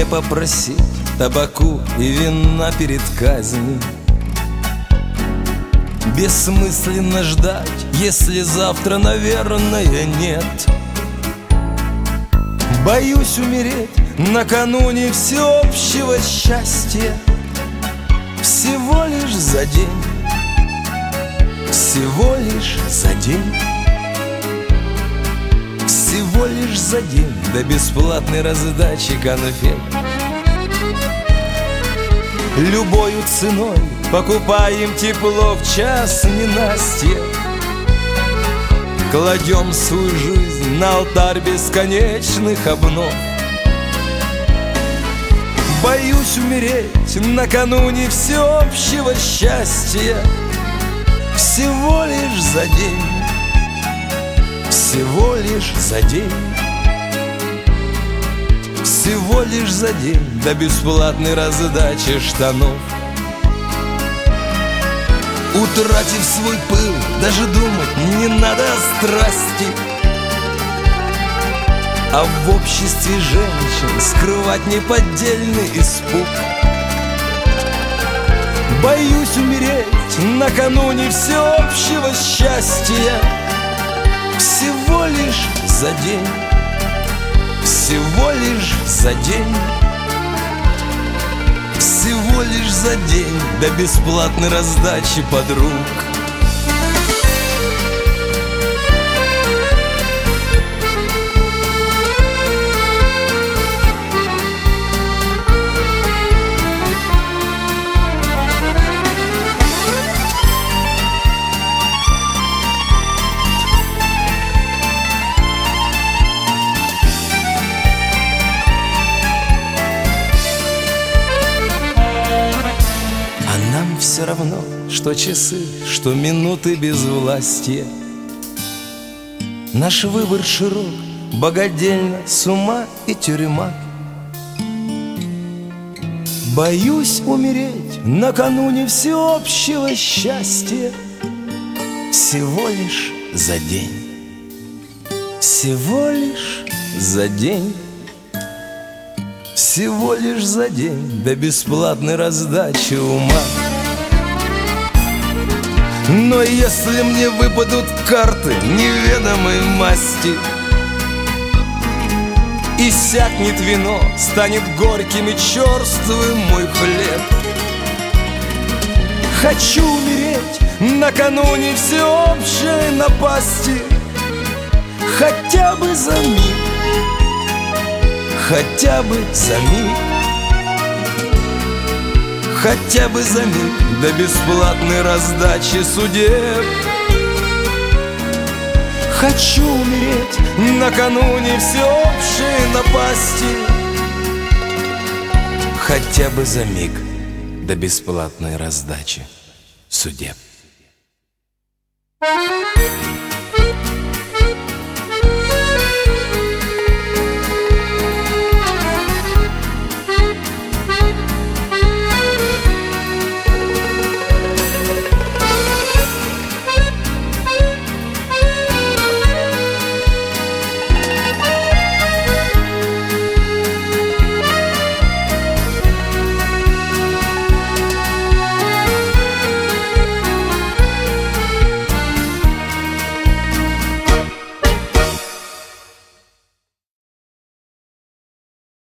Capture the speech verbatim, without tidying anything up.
попросить табаку и вина перед казнью. Бессмысленно ждать, если завтра, наверное, нет. Боюсь умереть накануне всеобщего счастья. Всего лишь за день, всего лишь за день, всего лишь за день до бесплатной раздачи конфет. Любою ценой покупаем тепло в час ненастья. Кладем свою жизнь на алтарь бесконечных обнов. Боюсь умереть накануне всеобщего счастья. Всего лишь за день, всего лишь за день, всего лишь за день до бесплатной раздачи штанов. Утратив свой пыл, даже думать не надо о страсти, а в обществе женщин скрывать неподдельный испуг. Боюсь умереть накануне всеобщего счастья. Всего лишь за день, всего лишь за день, всего лишь за день до бесплатной раздачи подруг. Все равно, что часы, что минуты безвластия. Наш выбор широк, богадельня, с ума и тюрьма. Боюсь умереть накануне всеобщего счастья. Всего лишь за день, всего лишь за день, всего лишь за день до бесплатной раздачи ума. Но если мне выпадут карты неведомой масти, иссякнет вино, станет горьким и черствым мой хлеб. Хочу умереть накануне всеобщей напасти, хотя бы за миг, хотя бы за миг, хотя бы за миг до бесплатной раздачи судеб. Хочу умереть накануне всеобщей напасти, хотя бы за миг до бесплатной раздачи судеб.